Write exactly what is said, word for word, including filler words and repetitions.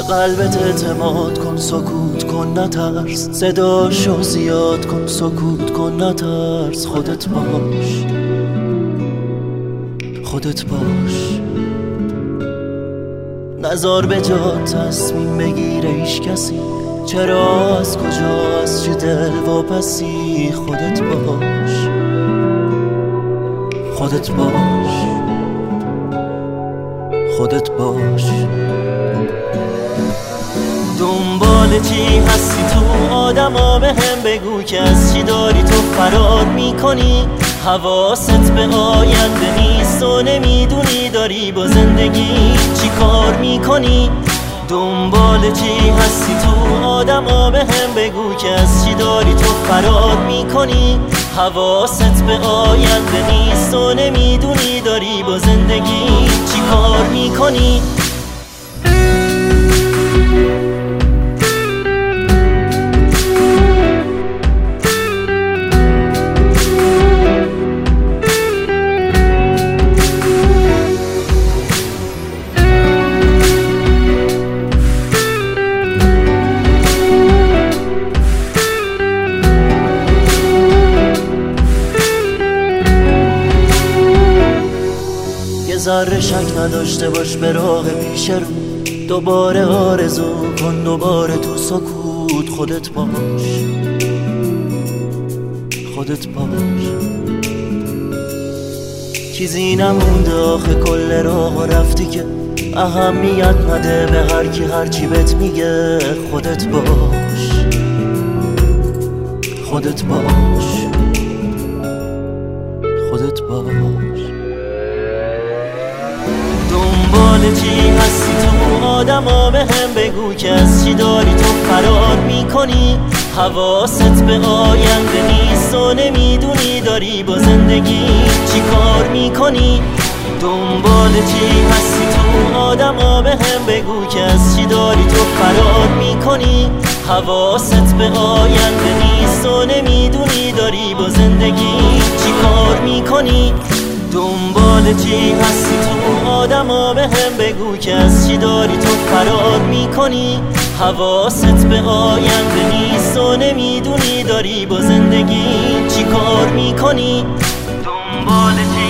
قلبت اعتماد کن، سکوت کن نترس، صداشو زیاد کن، سکوت کن نترس. خودت باش، خودت باش، نزار به جا تصمیم بگیره هیچ کسی. چرا، از کجا، از چه دل واپسی. خودت باش، خودت باش، خودت باش. دنبال چی هستی تو آدما؟ به هم بگو که از چی داری تو فرار میکنی. حواست به آینده نیست و نمیدونی داری با زندگی چی کار میکنی. دنبال چی هستی تو آدما؟ به هم بگو که از چی داری تو فرار میکنی. حواست به آینده نیست و نمیدونی داری با زندگی چی کار میکنی. ذره شک نداشته باش به راه پیش رو. دوباره آرزو کن، دوباره تو سکوت. خودت باش، خودت باش. چیزی نمونده آخه کل راه رفتی که اهمیت نده به هر کی هر چی بهت میگه. خودت باش، خودت باش، خودت باش. دنبال چی هستی تو آدما؟ به هم بگو که از چی داری تو فرار میکنی. حواست به آینده نیست و نمیدونی داری با زندگی چی کار میکنی. دنبال چی هستی تو آدما؟ به هم بگو که از چی داری تو فرار میکنی. حواست به آینده نیست و نمیدونی داری با زندگی چی کار میکنی. دنبال چی هستی تو آدما؟ به هم بگو که از چی داری تو فرار میکنی. حواست به آینده نیست و نمیدونی داری با زندگی چی کار میکنی. دنبال چی